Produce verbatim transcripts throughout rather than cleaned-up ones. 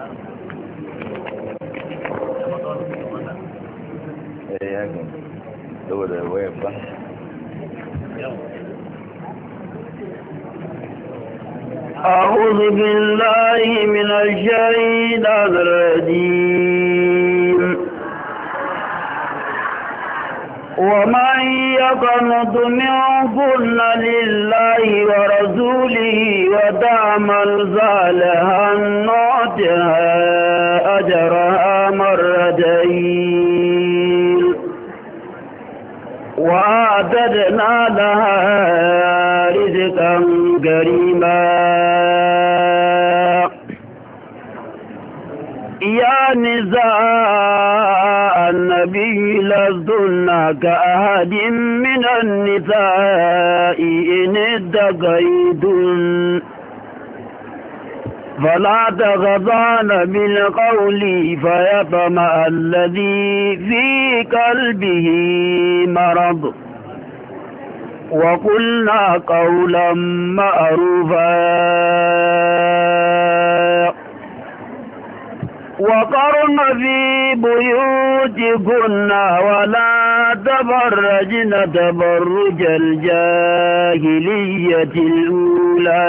أعوذ بالله من الشيطان الرجيم ومن يقنط منكن لله ورسوله وتعمل صالحا نؤتها أجرها مرتين وأعتدنا لها رزقا كريما يا نساء النبي لستن كأحد من النساء إن اتقيتن فلا تخضعن بالقول فيطمع الذي في قلبه مرض وقلنا قولا معروفا وقرن في بيوتكن ولا تبرجن تبرج الجاهلية الأولى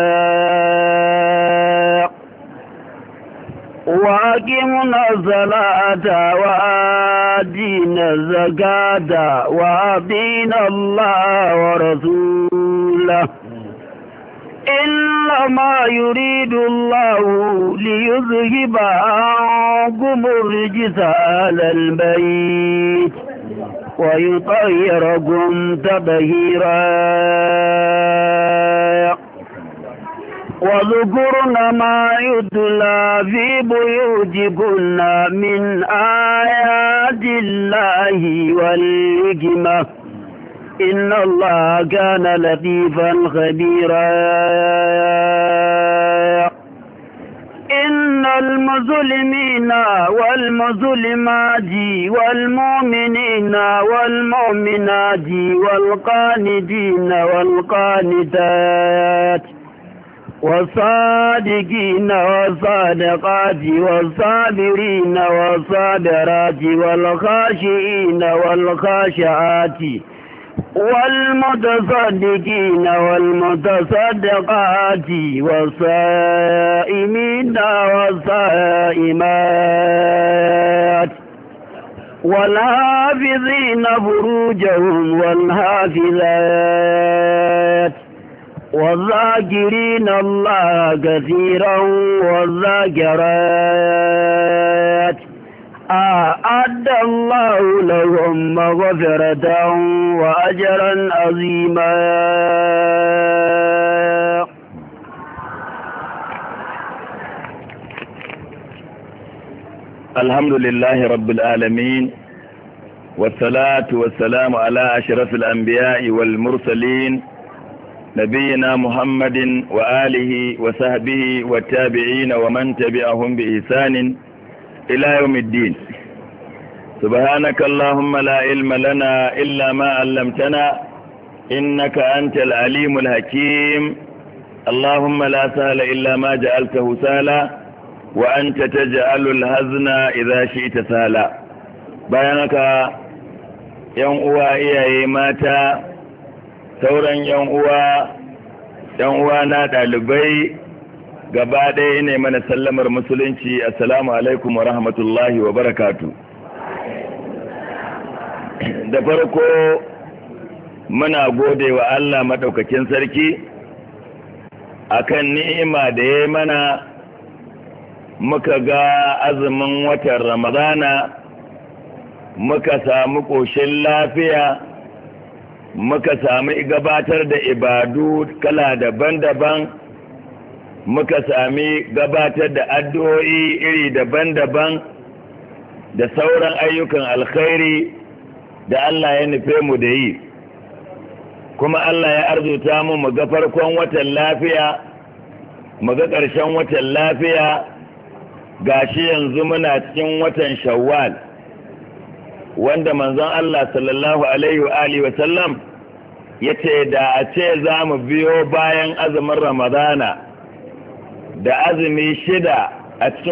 وأقمنا الصلاة وآتينا الزكاة وأطيعنا الله ورسوله إنما يريد الله ليذهب عنكم الرجس على البيت ويطهركم تطهيرا وذكرن ما يتلى في بيوتكن من آيات الله والحكمة إن الله كان لطيفا خبيرا إن المسلمين والمسلمات والمؤمنين والمؤمنات والقانتين والقانتات والصادقين والصادقات والصابرين والصابرات والخاشعين والخاشعات والمتصدقين والمتصدقات والصائمين والصائمات والحافظين فروجهم والحافظات والذاكرين الله كثيرا والذاكرات أعد الله لهم مغفرة وأجرا عظيما. الحمد لله رب العالمين والصلاة والسلام على أشرف الأنبياء والمرسلين نبينا محمد وآله وصحبه والتابعين ومن تبعهم بإحسان إلى يوم الدين. سبحانك اللهم لا علم لنا إلا ما علمتنا إنك أنت العليم الحكيم. اللهم لا سهل إلا ما جعلته سهلا وأنت تجعل الحزن إذا شئت سهلا. بيانك يوم أوا إياي ماتا sauran yan uwa yan uwa na dalibai gaba ɗaya ne mana sallamar musulunci. Assalamu alaikum wa rahmatullahi wa barakatu. Da farko muna gode wa Allah madaukakin sarki akan ni'ima da ya mana muka ga azumin watan Ramadana, muka samu koshin lafiya, muka sami gabatar da ibadu kala daban-daban, muka sami gabatar da addu'o'i iri daban-daban da sauran ayyukan alkhairi da Allah ya nufe mu da yi. Kuma Allah ya arzuta mu mu ga farkon watan lafiya, mu ga ƙarshen watan lafiya, gashi yanzu muna cikin watan Shawwal, wanda manzon Allah sallallahu alaihi wa alihi wa sallam yace da a ce za mu biyo bayan azumin Ramadana da azumi shida a cikin